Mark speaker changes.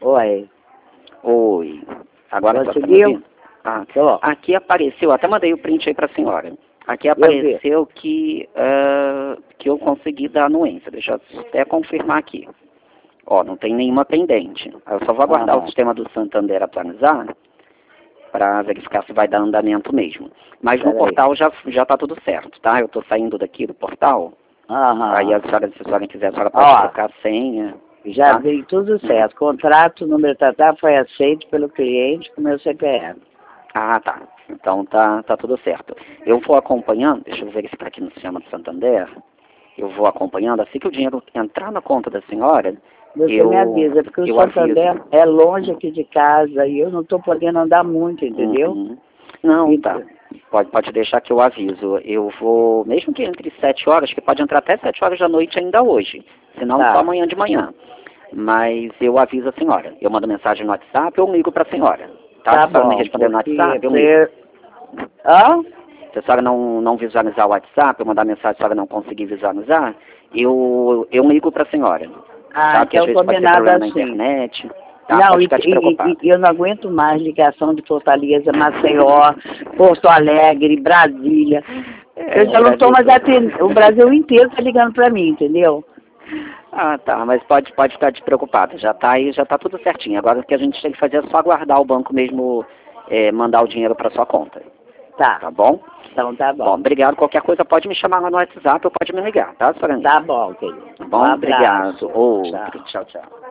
Speaker 1: Oi.
Speaker 2: Oi. Agora
Speaker 1: conseguiu?
Speaker 2: Ah, aqui apareceu, até mandei o print aí para a senhora. Aqui apareceu que eu consegui dar anuência. Deixa eu até confirmar aqui. Ó, não tem nenhuma pendente. Eu só vou aguardar o sistema do Santander atualizar para verificar se vai dar andamento mesmo. Mas no portal já está tudo certo, tá? Eu estou saindo daqui do portal. Aí se a senhora quiser, a senhora pode trocar a senha.
Speaker 1: Já veio tudo certo. Contrato, número foi aceito pelo cliente com meu CPF.
Speaker 2: Ah, tá. Então tá tudo certo. Eu vou acompanhando, deixa eu verificar aqui no sistema do Santander. Eu vou acompanhando, assim que o dinheiro entrar na conta da senhora,
Speaker 1: você me avisa, porque o Santander é longe aqui de casa e eu não estou podendo andar muito, entendeu?
Speaker 2: Não, tá. Pode deixar que eu aviso. Eu vou, mesmo que entre 7 horas, que pode entrar até 7 horas da noite ainda hoje, senão só amanhã de manhã. Mas eu aviso a senhora. Eu mando mensagem no WhatsApp ou ligo para a senhora. Tá? Se a senhora me responder no WhatsApp, eu ligo. Se a senhora não visualizar o WhatsApp, eu mandar mensagem, se a senhora não conseguir visualizar, eu ligo para a senhora. Tá? Porque às vezes pode ter problema na internet. Tá?
Speaker 1: Não, e eu não aguento mais ligação de Fortaleza, Maceió, Porto Alegre, Brasília. Eu já não estou mais atendendo. O Brasil inteiro está ligando para mim, entendeu?
Speaker 2: Ah, tá, mas pode ficar despreocupado. Já tá aí, já tá tudo certinho. Agora o que a gente tem que fazer é só aguardar o banco mesmo mandar o dinheiro para sua conta. Tá bom?
Speaker 1: Então tá bom.
Speaker 2: Bom, obrigado. Qualquer coisa pode me chamar lá no WhatsApp ou pode me ligar, tá, senhora?
Speaker 1: Tá bom, querido.
Speaker 2: Tá bom, obrigado. Outro. Tchau, tchau.